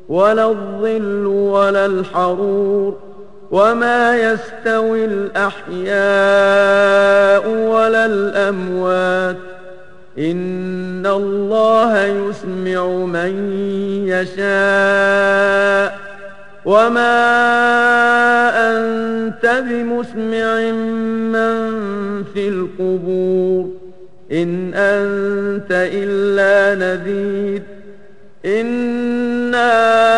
ولا الظل ولا الحرور وما يستوي الأحياء ولا الأموات إن الله يسمع من يشاء وما أنت بمسمع من في القبور إن أنت إلا نذير إنا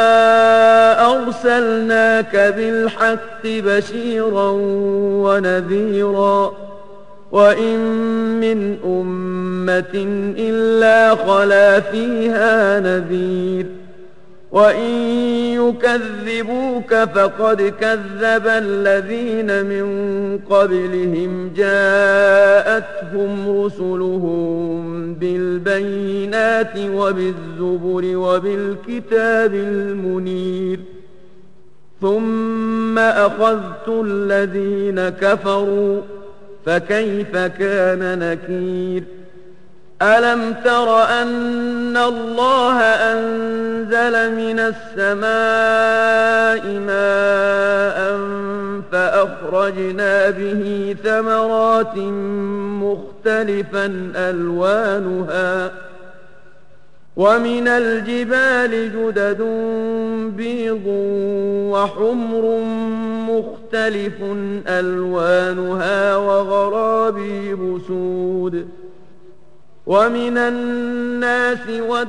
أرسلناك بالحق بشيرا ونذيرا وإن من أمة إلا خلا فيها نذير وإن يكذبوك فقد كذب الذين من قبلهم جاءتهم رسلهم بالبينات وبالزبر وبالكتاب المنير ثم أخذت الذين كفروا فكيف كان نكير ألم تر أن الله أنزل من السماء ماء فأخرجنا به ثمرات مختلفا ألوانها ومن الجبال جدد بيض وحمر مختلف ألوانها وغرابيب سود ومن الناس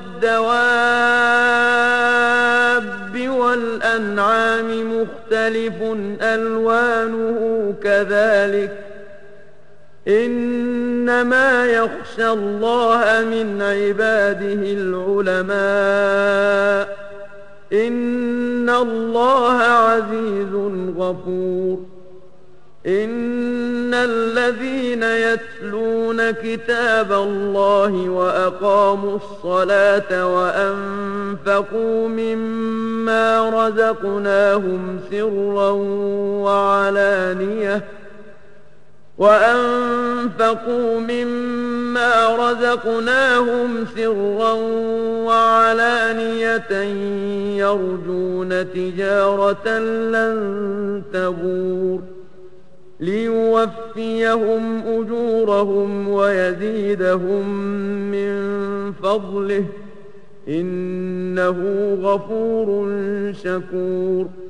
والدواب والأنعام مختلف ألوانه كذلك إنما يخشى الله من عباده العلماء إن الله عزيز غفور إن الذين يتلون كتاب الله وأقاموا الصلاة وأنفقوا مما رزقناهم سرا وعلانية يرجون تجارة لن تبور ليوفيهم أجورهم ويزيدهم من فضله إنه غفور شكور